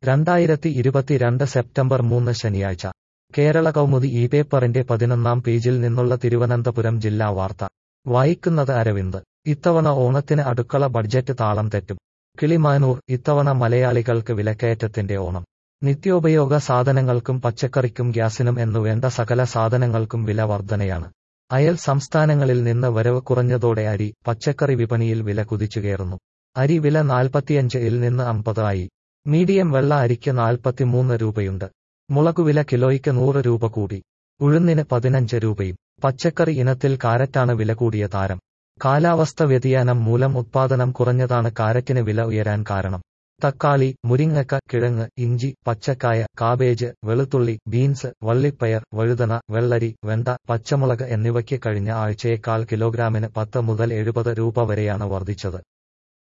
2022 September 3 ശനിയാഴ്ച കേരള കൗമുദി ഈ പേപ്പറിന്റെ 11-ാം പേജിൽ നിന്നുള്ള തിരുവനന്തപുരം ജില്ലാ വാർത്ത വായിക്കുന്നത് അരവിന്ദ്. ഇത്തവണ ഓണത്തിന് അടുക്കള ബഡ്ജറ്റ് താളം തെറ്റും. കിളിമാനൂർ. ഇത്തവണ മലയാളികൾക്ക് വിലക്കയറ്റത്തിന്റെ ഓണം. നിത്യോപയോഗ സാധനങ്ങൾക്കും പച്ചക്കറിക്കും ഗ്യാസിനും എന്നുവേണ്ട സകല സാധനങ്ങൾക്കും വില വർധനയാണ്. അയൽ സംസ്ഥാനങ്ങളിൽ നിന്ന് വരവ് കുറഞ്ഞതോടെ അരി, പച്ചക്കറി വിപണിയിൽ വില കുതിച്ചുകയറുന്നു. അരി വില 45-ൽ നിന്ന് 50 ആയി. മീഡിയം വെള്ള അരിക്ക് 43 രൂപയുണ്ട്. മുളകുവില കിലോയ്ക്ക് 100 രൂപ കൂടി. ഉഴുന്നിന് 15 രൂപയും. പച്ചക്കറി ഇനത്തിൽ കാരറ്റാണ് വില കൂടിയ താരം. കാലാവസ്ഥ വ്യതിയാനം മൂലം ഉത്പാദനം കുറഞ്ഞതാണ് കാരറ്റിന് വില ഉയരാൻ കാരണം. തക്കാളി, മുരിങ്ങക്ക, കിഴങ്ങ്, ഇഞ്ചി, പച്ചക്കായ, കാബേജ്, വെളുത്തുള്ളി, ബീൻസ്, വള്ളിപ്പയർ, വഴുതന, വെള്ളരി, വെണ്ട, പച്ചമുളക് എന്നിവയ്ക്ക് കഴിഞ്ഞ ആഴ്ചയേക്കാൾ കിലോഗ്രാമിന് 10 മുതൽ 70 രൂപ വരെയാണ് വർദ്ധിച്ചത്.